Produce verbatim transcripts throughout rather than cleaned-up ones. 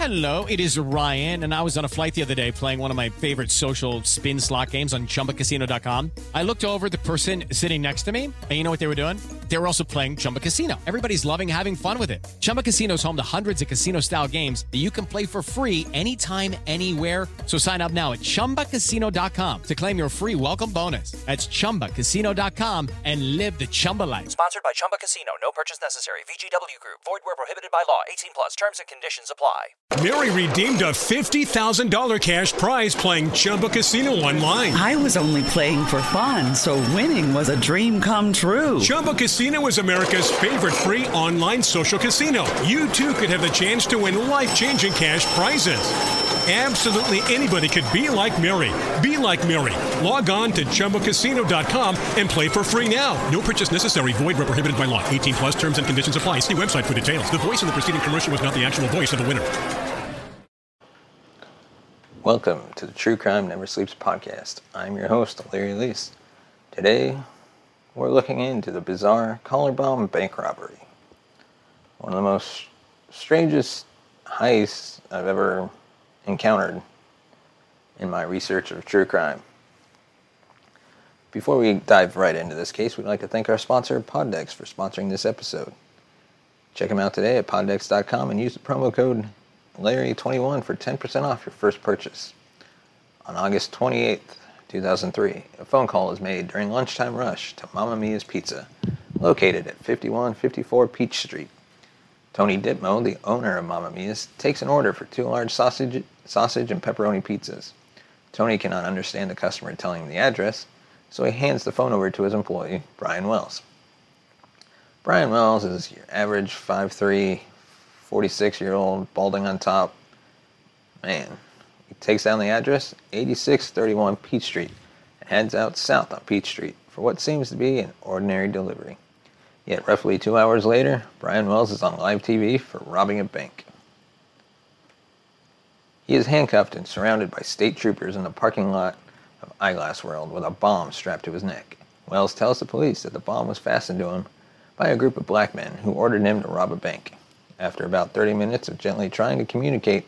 Hello, it is Ryan, and I was on a flight the other day playing one of my favorite social spin slot games on Chumba Casino dot com. I looked over at the person sitting next to me, and you know what they were doing? They were also playing Chumba Casino. Everybody's loving having fun with it. Chumba Casino is home to hundreds of casino-style games that you can play for free anytime, anywhere. So sign up now at Chumba Casino dot com to claim your free welcome bonus. That's Chumba Casino dot com and live the Chumba life. Sponsored by Chumba Casino. No purchase necessary. V G W Group. Void where prohibited by law. eighteen plus. Terms and conditions apply. Mary redeemed a fifty thousand dollars cash prize playing Chumba Casino online. I was only playing for fun, so winning was a dream come true. Chumba Casino is America's favorite free online social casino. You too could have the chance to win life-changing cash prizes. Absolutely anybody could be like Mary. Be like Mary. Log on to Chumba Casino dot com and play for free now. No purchase necessary. Void where prohibited by law. eighteen plus. Terms and conditions apply. See website for details. The voice in the preceding commercial was not the actual voice of the winner. Welcome to the True Crime Never Sleeps podcast. I'm your host, Larry Leese. Today, we're looking into the bizarre collar bomb bank robbery. One of the most strangest heists I've ever encountered in my research of true crime. Before we dive right into this case, we'd like to thank our sponsor, Poddex, for sponsoring this episode. Check them out today at poddex dot com and use the promo code Larry twenty-one for ten percent off your first purchase. On August twenty-eighth, two thousand three, a phone call was made during lunchtime rush to Mamma Mia's Pizza, located at fifty-one fifty-four Peach Street. Tony Ditmo, the owner of Mamma Mia's, takes an order for two large sausage, sausage and pepperoni pizzas. Tony cannot understand the customer telling him the address, so he hands the phone over to his employee, Brian Wells. Brian Wells is your average five three, forty-six-year-old, balding on top man. He takes down the address, eighty-six thirty-one Peach Street, and heads out south on Peach Street for what seems to be an ordinary delivery. Yet roughly two hours later, Brian Wells is on live T V for robbing a bank. He is handcuffed and surrounded by state troopers in the parking lot of Eyeglass World with a bomb strapped to his neck. Wells tells the police that the bomb was fastened to him by a group of black men who ordered him to rob a bank. After about thirty minutes of gently trying to communicate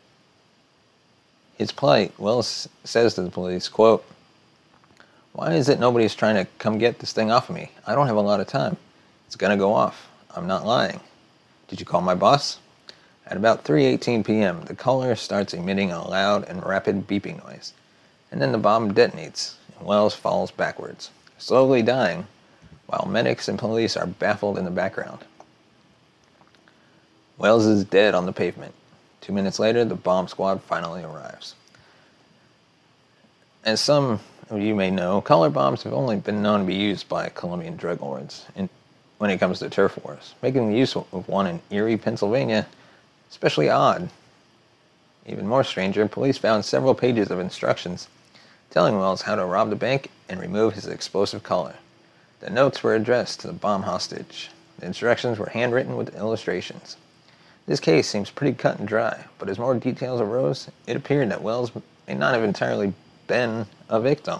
his plight, Wells says to the police, quote, "Why is it nobody's trying to come get this thing off of me? I don't have a lot of time. It's going to go off. I'm not lying. Did you call my boss?" At about three eighteen p.m., the caller starts emitting a loud and rapid beeping noise, and then the bomb detonates, and Wells falls backwards, slowly dying, while medics and police are baffled in the background. Wells is dead on the pavement. Two minutes later, the bomb squad finally arrives. As some of you may know, collar bombs have only been known to be used by Colombian drug lords in, when it comes to turf wars, making the use of one in Erie, Pennsylvania, especially odd. Even more stranger, police found several pages of instructions telling Wells how to rob the bank and remove his explosive collar. The notes were addressed to the bomb hostage. The instructions were handwritten with illustrations. This case seems pretty cut and dry, but as more details arose, it appeared that Wells may not have entirely been a victim.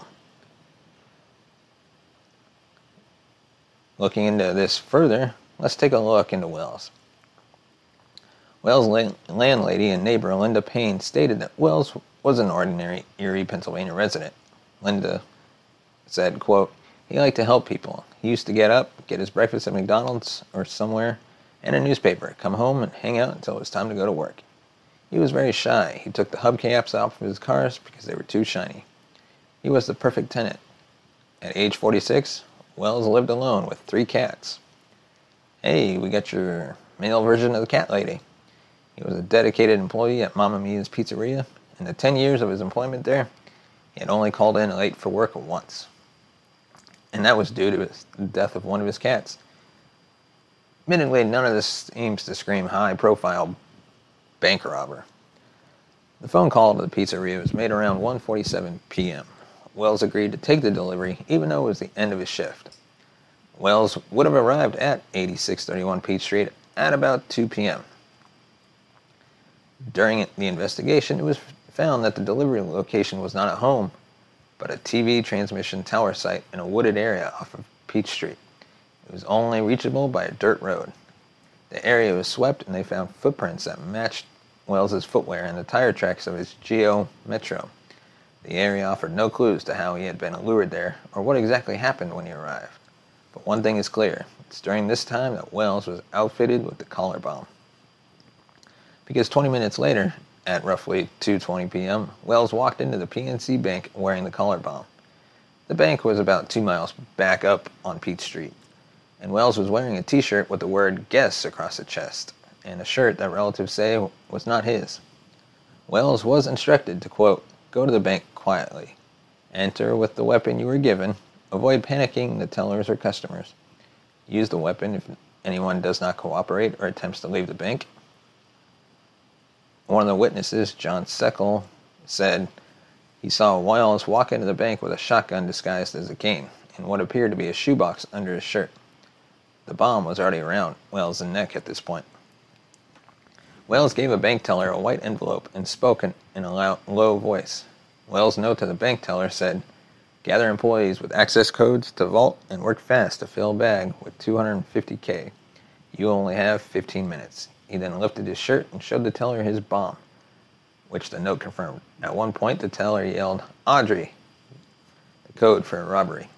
Looking into this further, let's take a look into Wells. Wells' landlady and neighbor Linda Payne stated that Wells was an ordinary Erie, Pennsylvania resident. Linda said, quote, "He liked to help people. He used to get up, get his breakfast at McDonald's or somewhere, and a newspaper, come home and hang out until it was time to go to work. He was very shy. He took the hubcaps off of his cars because they were too shiny. He was the perfect tenant. At age forty-six, Wells lived alone with three cats. Hey, we got your male version of the cat lady. He was a dedicated employee at Mamma Mia's Pizzeria. In the ten years of his employment there, he had only called in late for work once. And that was due to his, the death of one of his cats. Admittedly, none of this seems to scream high-profile bank robber. The phone call to the pizzeria was made around one forty-seven p.m. Wells agreed to take the delivery, even though it was the end of his shift. Wells would have arrived at eighty-six thirty-one Peach Street at about two p.m. During the investigation, it was found that the delivery location was not a home, but a T V transmission tower site in a wooded area off of Peach Street. It was only reachable by a dirt road. The area was swept, and they found footprints that matched Wells's footwear and the tire tracks of his Geo Metro. The area offered no clues to how he had been lured there or what exactly happened when he arrived. But one thing is clear. It's during this time that Wells was outfitted with the collar bomb. Because twenty minutes later, at roughly two twenty p.m., Wells walked into the P N C Bank wearing the collar bomb. The bank was about two miles back up on Peach Street, and Wells was wearing a t-shirt with the word Guess across the chest, and a shirt that relatives say was not his. Wells was instructed to, quote, go to the bank quietly, enter with the weapon you were given, avoid panicking the tellers or customers, use the weapon if anyone does not cooperate or attempts to leave the bank. One of the witnesses, John Seckel, said he saw Wells walk into the bank with a shotgun disguised as a cane and what appeared to be a shoebox under his shirt. The bomb was already around Wells' neck at this point. Wells gave a bank teller a white envelope and spoke in a loud, low voice. Wells' note to the bank teller said, gather employees with access codes to vault and work fast to fill a bag with two hundred fifty K. You only have fifteen minutes. He then lifted his shirt and showed the teller his bomb, which the note confirmed. At one point, the teller yelled, Audrey, the code for a robbery.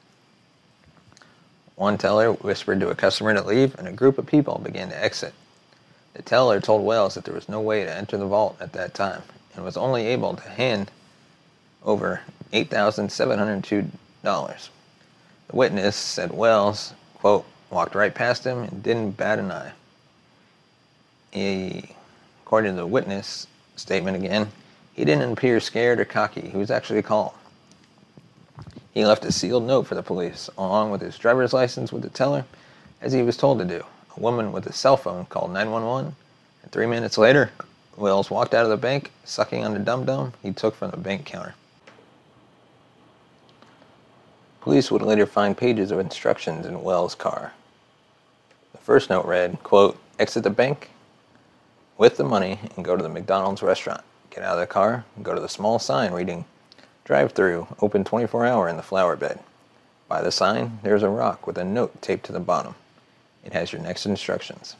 One teller whispered to a customer to leave, and a group of people began to exit. The teller told Wells that there was no way to enter the vault at that time, and was only able to hand over eight thousand seven hundred two dollars. The witness said Wells, quote, walked right past him and didn't bat an eye. He, according to the witness statement again, he didn't appear scared or cocky. He was actually calm. He left a sealed note for the police, along with his driver's license with the teller, as he was told to do. A woman with a cell phone called nine one one, and three minutes later, Wells walked out of the bank, sucking on the dum-dum he took from the bank counter. Police would later find pages of instructions in Wells' car. The first note read, quote, exit the bank with the money and go to the McDonald's restaurant. Get out of the car and go to the small sign reading, drive-through, open twenty-four hour in the flower bed. By the sign, there's a rock with a note taped to the bottom. It has your next instructions.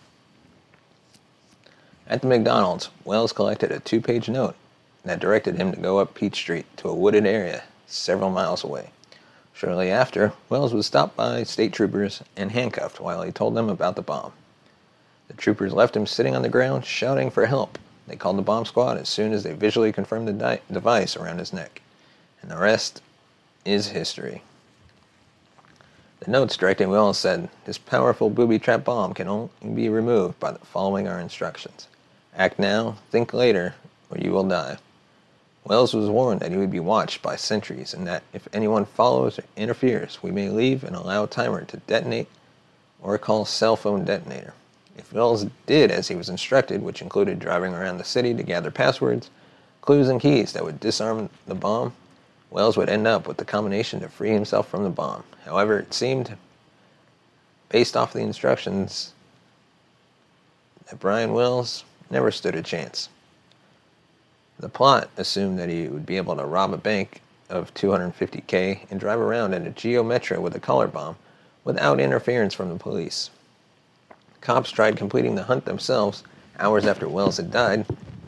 At the McDonald's, Wells collected a two-page note that directed him to go up Peach Street to a wooded area several miles away. Shortly after, Wells was stopped by state troopers and handcuffed while he told them about the bomb. The troopers left him sitting on the ground, shouting for help. They called the bomb squad as soon as they visually confirmed the di- device around his neck. And the rest is history. The notes directing Wells said, this powerful booby-trap bomb can only be removed by following our instructions. Act now, think later, or you will die. Wells was warned that he would be watched by sentries and that if anyone follows or interferes, we may leave and allow a timer to detonate or call cell phone detonator. If Wells did as he was instructed, which included driving around the city to gather passwords, clues, and keys that would disarm the bomb, Wells would end up with the combination to free himself from the bomb. However, it seemed, based off the instructions, that Brian Wells never stood a chance. The plot assumed that he would be able to rob a bank of two hundred fifty K and drive around in a Geo Metro with a collar bomb without interference from the police. Cops tried completing the hunt themselves hours after Wells had died,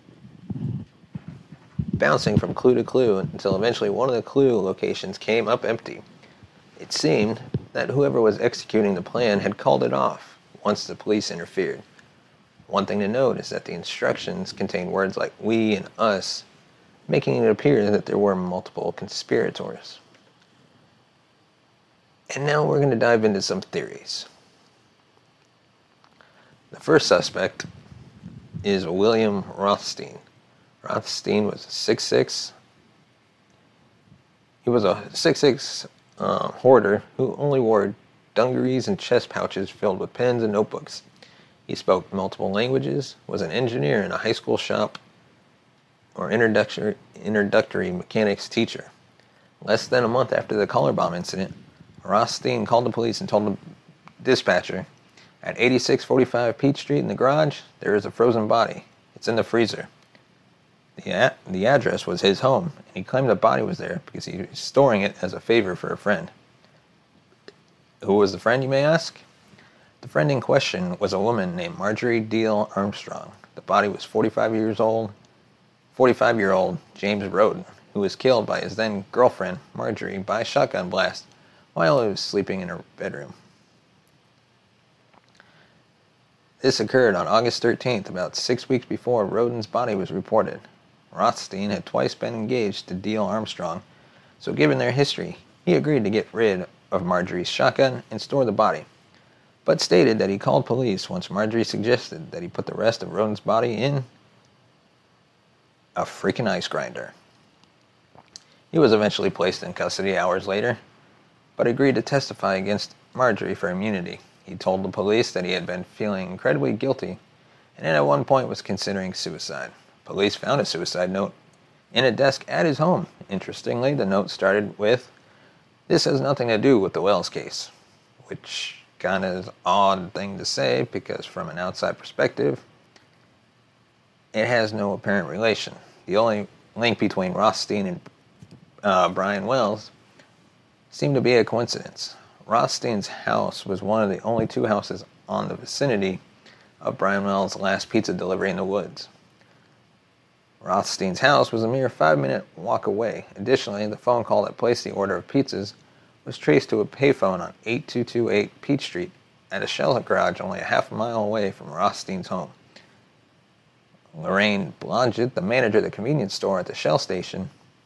bouncing from clue to clue until eventually one of the clue locations came up empty. It seemed that whoever was executing the plan had called it off once the police interfered. One thing to note is that the instructions contained words like we and us, making it appear that there were multiple conspirators. And now we're going to dive into some theories. The first suspect is William Rothstein. Rothstein was a six foot six. He was a six foot six uh, hoarder who only wore dungarees and chest pouches filled with pens and notebooks. He spoke multiple languages, was an engineer in a high school shop, or introductory, introductory mechanics teacher. Less than a month after the collar bomb incident, Rothstein called the police and told the dispatcher, at eighty-six forty-five Peach Street in the garage, there is a frozen body. It's in the freezer. The, a- the address was his home, and he claimed the body was there because he was storing it as a favor for a friend. Who was the friend, you may ask? The friend in question was a woman named Marjorie Deal Armstrong, The body was forty-five years old, forty-five-year-old James Roden, who was killed by his then-girlfriend, Marjorie, by a shotgun blast while he was sleeping in her bedroom. This occurred on August thirteenth, about six weeks before Roden's body was reported. Rothstein had twice been engaged to Diehl Armstrong, so given their history, he agreed to get rid of Marjorie's shotgun and store the body, but stated that he called police once Marjorie suggested that he put the rest of Roden's body in a freaking ice grinder. He was eventually placed in custody hours later, but agreed to testify against Marjorie for immunity. He told the police that he had been feeling incredibly guilty and at one point was considering suicide. Police found a suicide note in a desk at his home. Interestingly, the note started with, "This has nothing to do with the Wells case," which kind of is an odd thing to say because from an outside perspective, it has no apparent relation. The only link between Rothstein and uh, Brian Wells seemed to be a coincidence. Rothstein's house was one of the only two houses on the vicinity of Brian Wells' last pizza delivery in the woods. Rothstein's house was a mere five-minute walk away. Additionally, the phone call that placed the order of pizzas was traced to a payphone on eight two two eight Peach Street at a Shell garage only a half a mile away from Rothstein's home. Lorraine Blodgett, the manager of the convenience store at the Shell station,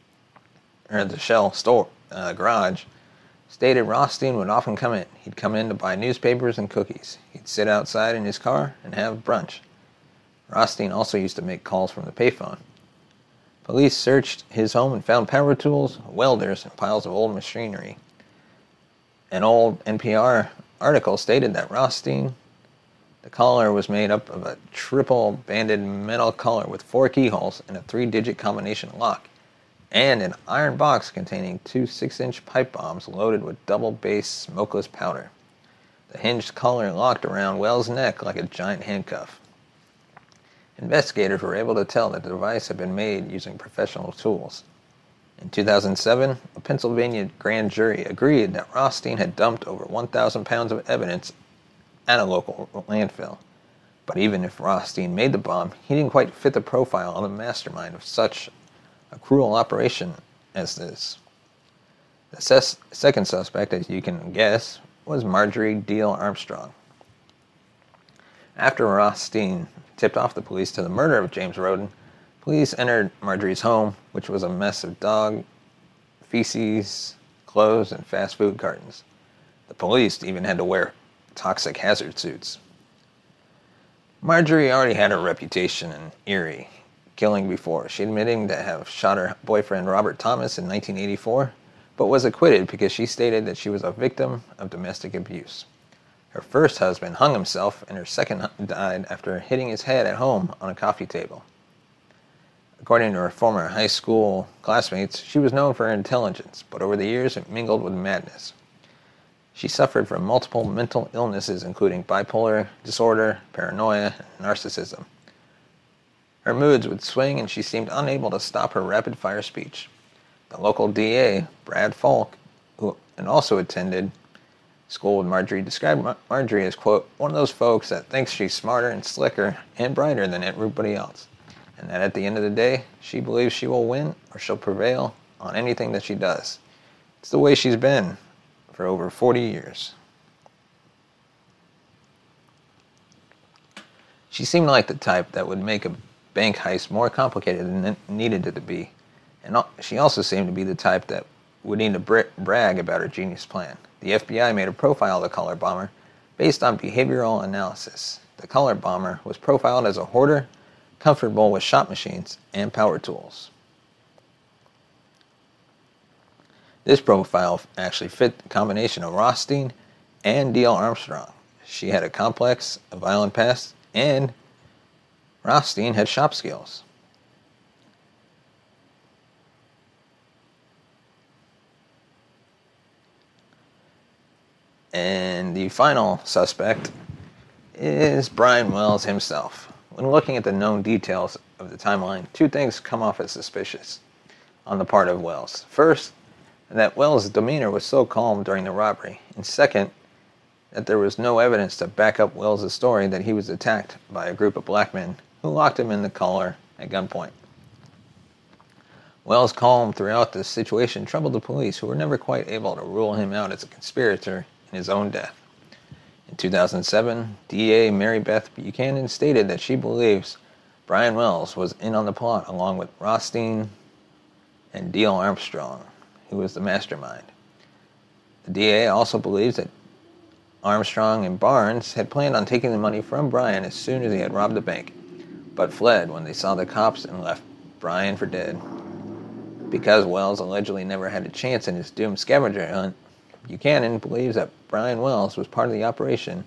or the Shell store uh, garage, stated Rothstein would often come in. He'd come in to buy newspapers and cookies. He'd sit outside in his car and have brunch. Rothstein also used to make calls from the payphone. Police searched his home and found power tools, welders, and piles of old machinery. An old N P R article stated that Rothstein, the collar was made up of a triple-banded metal collar with four keyholes and a three-digit combination lock, and an iron box containing two six-inch pipe bombs loaded with double-base smokeless powder. The hinged collar locked around Wells' neck like a giant handcuff. Investigators were able to tell that the device had been made using professional tools. In two thousand seven, a Pennsylvania grand jury agreed that Rothstein had dumped over one thousand pounds of evidence at a local landfill. But even if Rothstein made the bomb, he didn't quite fit the profile of the mastermind of such a cruel operation as this. The ses- second suspect, as you can guess, was Marjorie Diehl Armstrong. After Rothstein tipped off the police to the murder of James Roden, police entered Marjorie's home, which was a mess of dog feces, clothes, and fast food cartons. The police even had to wear toxic hazard suits. Marjorie already had a reputation in Erie, killing before. She admitted to have shot her boyfriend Robert Thomas in nineteen eighty-four, but was acquitted because she stated that she was a victim of domestic abuse. Her first husband hung himself, and her second died after hitting his head at home on a coffee table. According to her former high school classmates, she was known for her intelligence, but over the years it mingled with madness. She suffered from multiple mental illnesses, including bipolar disorder, paranoia, and narcissism. Her moods would swing, and she seemed unable to stop her rapid-fire speech. The local D A, Brad Falk, who and also attended school with Marjorie, described Mar- Marjorie as, quote, one of those folks that thinks she's smarter and slicker and brighter than everybody else, and that at the end of the day, she believes she will win or she'll prevail on anything that she does. It's the way she's been for over forty years. She seemed like the type that would make a bank heist more complicated than it needed it to be, and she also seemed to be the type that would need to bra- brag about her genius plan. The F B I made a profile of the collar bomber based on behavioral analysis. The collar bomber was profiled as a hoarder, comfortable with shop machines and power tools. This profile actually fit the combination of Rothstein and Diehl Armstrong. She had a complex, a violent past, and Rothstein had shop skills. And the final suspect is Brian Wells himself. When looking at the known details of the timeline, two things come off as suspicious on the part of Wells. First, that Wells' demeanor was so calm during the robbery. And second, that there was no evidence to back up Wells' story that he was attacked by a group of black men who locked him in the collar at gunpoint. Wells' calm throughout the situation troubled the police, who were never quite able to rule him out as a conspirator in his own death. In two thousand seven, D A Mary Beth Buchanan stated that she believes Brian Wells was in on the plot along with Rothstein and Diehl Armstrong, who was the mastermind. The D A also believes that Armstrong and Barnes had planned on taking the money from Brian as soon as he had robbed the bank, but fled when they saw the cops and left Brian for dead. Because Wells allegedly never had a chance in his doomed scavenger hunt, Buchanan believes that Brian Wells was part of the operation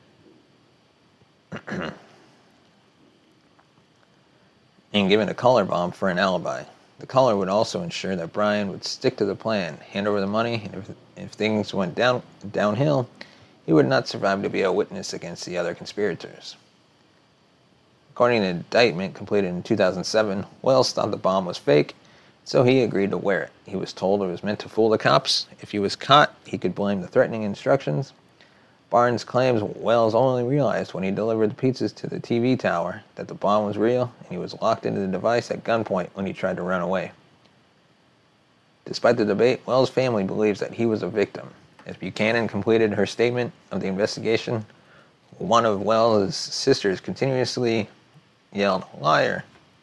and given a collar bomb for an alibi. The collar would also ensure that Brian would stick to the plan, hand over the money, and if, if things went down downhill, he would not survive to be a witness against the other conspirators. According to an indictment completed in two thousand seven, Wells thought the bomb was fake, so he agreed to wear it. He was told it was meant to fool the cops. If he was caught, he could blame the threatening instructions. Barnes claims Wells only realized when he delivered the pizzas to the T V tower that the bomb was real, and he was locked into the device at gunpoint when he tried to run away. Despite the debate, Wells' family believes that he was a victim. As Buchanan completed her statement of the investigation, one of Wells' sisters continuously yelled, "Liar."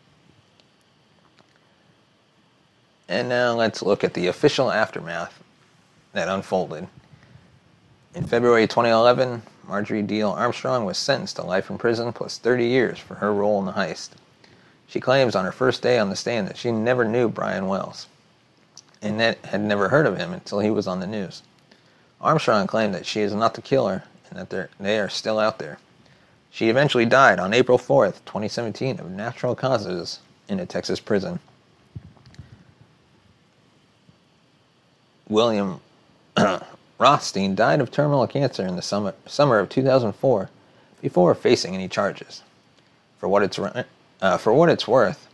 And now let's look at the official aftermath that unfolded. In February twenty eleven, Marjorie Diehl Armstrong was sentenced to life in prison plus thirty years for her role in the heist. She claims on her first day on the stand that she never knew Brian Wells and that had never heard of him until he was on the news. Armstrong claimed that she is not the killer and that they are still out there. She eventually died on April fourth, twenty seventeen, of natural causes in a Texas prison. William Rothstein died of terminal cancer in the summer, summer of two thousand four before facing any charges. For what it's, uh, for what it's worth,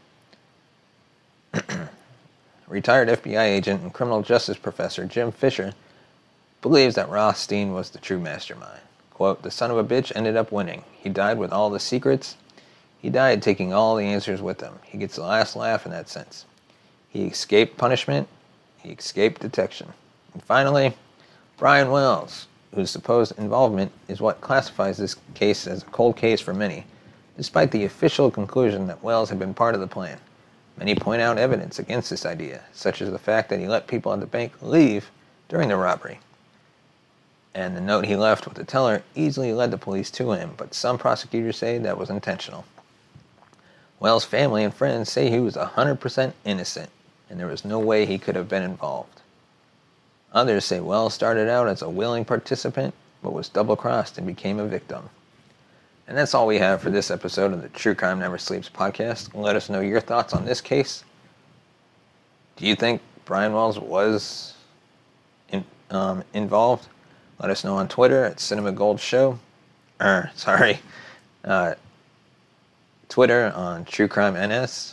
retired F B I agent and criminal justice professor Jim Fisher believes that Rothstein was the true mastermind. Quote, "The son of a bitch ended up winning. He died with all the secrets. He died taking all the answers with him. He gets the last laugh in that sense. He escaped punishment. He escaped detection." And finally, Brian Wells, whose supposed involvement is what classifies this case as a cold case for many, despite the official conclusion that Wells had been part of the plan. Many point out evidence against this idea, such as the fact that he let people at the bank leave during the robbery. And the note he left with the teller easily led the police to him, but some prosecutors say that was intentional. Wells' family and friends say he was one hundred percent innocent, and there was no way he could have been involved. Others say Wells started out as a willing participant, but was double-crossed and became a victim. And that's all we have for this episode of the True Crime Never Sleeps podcast. Let us know your thoughts on this case. Do you think Brian Wells was in, um, involved? Let us know on Twitter at Cinema Gold Show. Er, sorry, uh, Twitter on True Crime N S.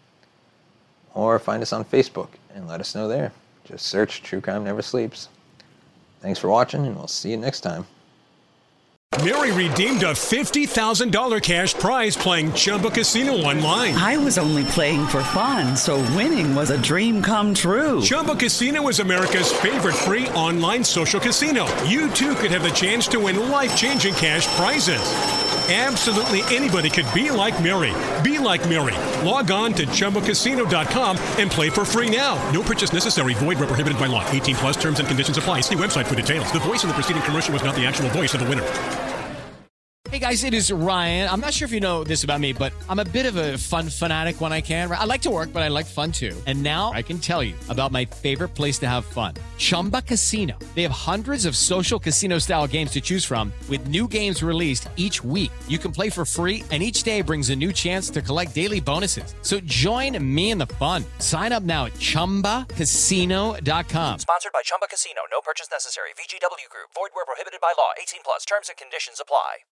Or find us on Facebook and let us know there. Just search True Crime Never Sleeps. Thanks for watching, and we'll see you next time. Mary redeemed a fifty thousand dollars cash prize playing Chumba Casino online. I was only playing for fun, so winning was a dream come true. Chumba Casino is America's favorite free online social casino. You too could have the chance to win life-changing cash prizes. Absolutely anybody could be like Mary. Be like Mary. Log on to Chumba Casino dot com and play for free now. No purchase necessary. Void where prohibited by law. eighteen plus terms and conditions apply. See website for details. The voice in the preceding commercial was not the actual voice of the winner. Hey guys, it is Ryan. I'm not sure if you know this about me, but I'm a bit of a fun fanatic when I can. I like to work, but I like fun too. And now I can tell you about my favorite place to have fun. Chumba Casino. They have hundreds of social casino style games to choose from with new games released each week. You can play for free and each day brings a new chance to collect daily bonuses. So join me in the fun. Sign up now at Chumba Casino dot com. Sponsored by Chumba Casino. No purchase necessary. V G W Group. Void where prohibited by law. eighteen plus. Terms and conditions apply.